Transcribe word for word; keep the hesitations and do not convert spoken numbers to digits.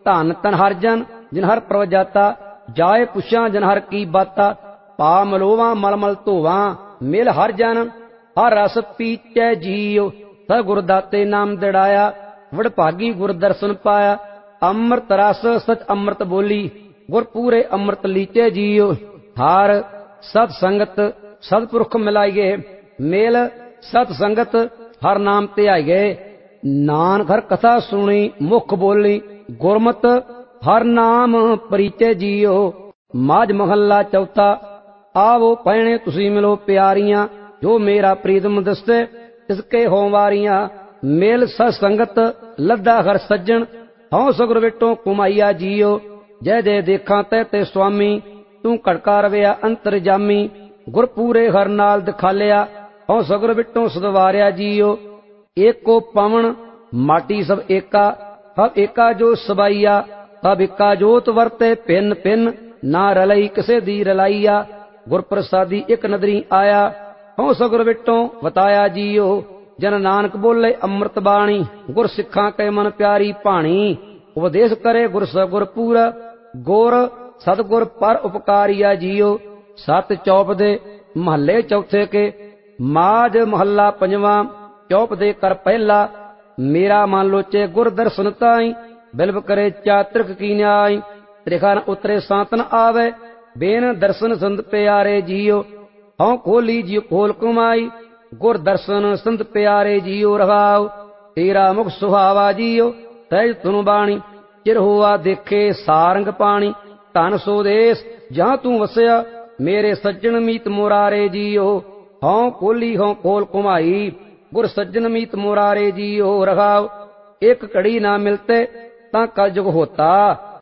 ਧਨ ਤਨ ਹਰ ਜਨ ਜਿਨ ਹਰ ਪ੍ਰਭ ਜਾਤਾ, ਜਾਏ ਪੁੱਛਾਂ ਜਨ ਹਰ ਕੀ ਬਾਤਾ, ਪਾ ਮਲੋਵਾਂ ਮਲ ਮਲ ਧੋਵਾਂ, ਮਿਲ ਹਰ ਜਨ ਹਰ ਰਸ ਪੀਚੈ ਜੀਉ, ਸਭ ਗੁਰ ਦਾਤੇ ਨਾਮ ਦਿੜਾਇਆ, ਵਡਭਾਗੀ ਗੁਰ ਦਰਸ਼ਨ ਪਾਇਆ, ਅੰਮ੍ਰਿਤ ਰਸ ਸਚ ਅੰਮ੍ਰਿਤ ਬੋਲੀ, ਗੁਰ ਪੂਰੇ ਅੰਮ੍ਰਿਤ ਲੀਚੇ ਜੀਉ, ਹਰ ਸਤ ਸੰਗਤ ਸਤਿਪੁਰਖ ਮਿਲਾਈਏ, ਮੇਲ ਸਤ ਸੰਗਤ ਹਰ ਨਾਮ ਧਿਆਈਏ, ਨਾਨਕ ਹਰ ਕਥਾ ਸੁਣੀ ਮੁਖ ਬੋਲੀ, ਗੁਰਮਤ ਹਰ ਨਾਮ ਪਰੀਚੈ ਜੀਉ। ਮਾਝ ਮਹੱਲਾ ਚੌਥਾ। ਆਵੋ ਭੈਣੇ ਤੁਸੀਂ ਮਿਲੋ ਪਿਆਰੀਆਂ, ਜੋ ਮੇਰਾ ਪ੍ਰੀਤਮ ਦਸਤੇ ਇਸਕੇ ਹੋਂ ਵਾਰੀਆਂ, ਮੇਲ ਸਤ ਸੰਗਤ ਲੱਦਾ ਹਰ ਸੱਜਣ, ਹਉ ਸਗੁਰ ਵਿਟੋਂ ਕੁਮਾਈਆ ਜੀਉ, ਜੈ ਜੈ ਦੇਖਾਂ ਤੈ ਤੇ ਸੁਆਮੀ, ਤੂੰ ਘੜਕਾ ਰਵਿਆ ਅੰਤਰ ਜਾਮੀ, ਗੁਰ ਪੂਰੇ ਹਰ ਨਾਲ ਦਿਖਾਲਿਆ, ਹਉ ਸਗੁਰ ਵਿਟੋਂ ਸਦਵਾਰਿਆ ਜੀਉ। ਏਕੋ ਪਵਨ ਮਾਟੀ ਸਭ ਏਕਾ, ਸਭ ਏਕਾ ਜੋ ਸਬਾਈਆ, ਸਭ ਏਕਾ ਜੋਤ ਵਰਤੇ ਭਿੰਨ ਭਿੰਨ, ਨਾ ਰਲਈ ਕਿਸੇ ਦੀ ਰਲਾਈਆ, ਗੁਰ ਪ੍ਰਸਾਦੀ ਇੱਕ ਨਦਰੀ ਆਇਆ, ਹਉ ਸਗੁਰ ਵਿਟੋਂ ਵਤਾਇਆ ਜੀਉ। ਜਨ ਨਾਨਕ ਬੋਲੇ ਅੰਮ੍ਰਿਤ ਬਾਣੀ, ਗੁਰ ਸਿੱਖਾਂ ਕੈ ਮਨ ਪਿਆਰੀ ਭਾਣੀ, ਉਪਦੇਸ਼ ਕਰੇ ਗੁਰ ਸਗੁਰ ਪੂਰਾ, ਗੁਰ ਸਤਿਗੁਰ ਪਰ ਉਪਕਾਰੀਆ ਜੀਉ। ਸਤ ਚੌਪ ਦੇ ਮਹੱਲੇ ਚੌਥੇ ਕੇ। ਮਾਝ ਮਹੱਲਾ ਪੰਜਵਾਂ। ਚੌਪ ਦੇ ਕਰ ਪਹਿਲਾ, ਮੇਰਾ ਮਨ ਲੋਚੇ ਗੁਰ ਦਰਸ਼ਨ ਤਾਈ, ਬਿਲਵ ਕਰੇ ਚਾਤ੍ਰਿਕ ਕੀ ਨਿਆਈ, ਤ੍ਰਿਖਾ ਨ ਉਤਰੇ ਸਾਤ ਨ ਆਵੇ, ਬੇਨ ਦਰਸ਼ਨ ਸੰਤ ਪਿਆਰੇ ਜੀਉ। ਹਉ ਖੋਲੀ ਜੀ ਖੋਲ ਕਮਾਈ, ਗੁਰ ਦਰਸ਼ਨ ਸੰਤ ਪਿਆਰੇ ਜੀਉ। ਰਹਾਉ ਤੇਰਾ ਮੁਖ ਸੁਹਾਵਾ ਜੀਉ, ਤੈਜ ਤੁਨ ਬਾਣੀ, ਚਿਰ ਹੋਆ ਦੇਖੇ ਸਾਰੰਗ ਪਾਣੀ, ਧਨ ਸੋ ਦੇਸ ਜਾਂ ਤੂੰ ਵਸਿਆ, ਮੇਰੇ ਸੱਜਣ ਮੀਤ ਮੁਰਾਰੇ ਜੀਉ। ਹਉ ਖੋਲੀ ਹਉ ਖੋਲ ਘੁਮਾਈ, ਗੁਰ ਸੱਜਣ ਮੀਤ ਮੁਰਾਰੇ ਜੀਉ। ਰਹਾਉ ਇੱਕ ਘੜੀ ਨਾ ਮਿਲਤੇ ਤਾਂ ਕਲਯੁਗ ਹੋਤਾ,